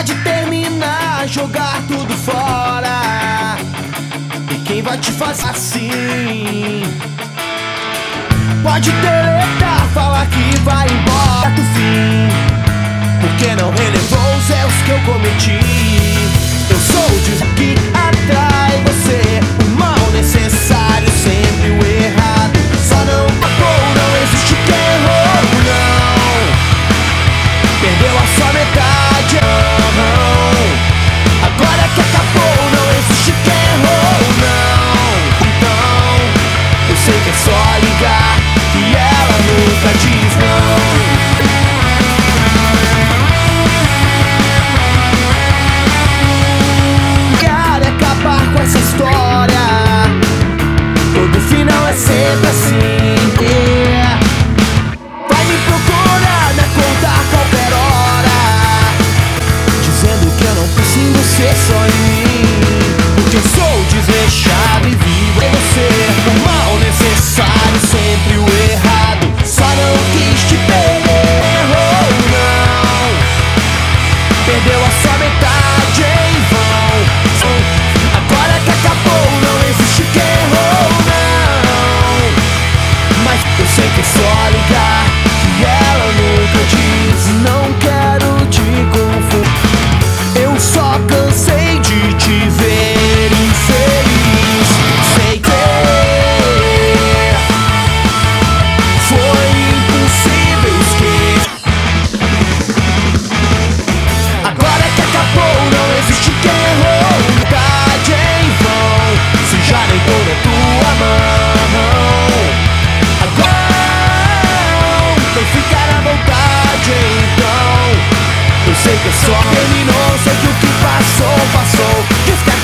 Pode terminar, jogar tudo fora. E quem vai te fazer assim? Pode deletar, falar que vai embora do fim, porque não relevou os erros que eu cometi. Eu sou o disco que atrai você, o mal necessário, sempre o errado. Só não acabou, não existe quem errou, não. Perdeu a sua metade, agora que acabou, não existe quem errou, não. Então, eu sei que é só ligar e ela nunca diz não. Essa história, todo final é sempre assim, yeah. Vai me procurar, me acordar a qualquer hora, dizendo que eu não preciso ser só em mim, porque eu sou desleixado e vivo em você. O mal necessário, sempre o errado. Só não quis te perder, oh, não. Perdeu a sua metade em vão. Agora que acabou, não existe quem errou, não. Mas eu sei que é só ligar que ela nunca diz. Não quero te confundir, eu só cansei de te ver infeliz. Sei que foi impossível esquecer. Agora que acabou, não existe quem errou. Já nem tô na tua mão. Agora vem ficar à vontade, então. Eu sei que só terminou, sei que o que passou, passou.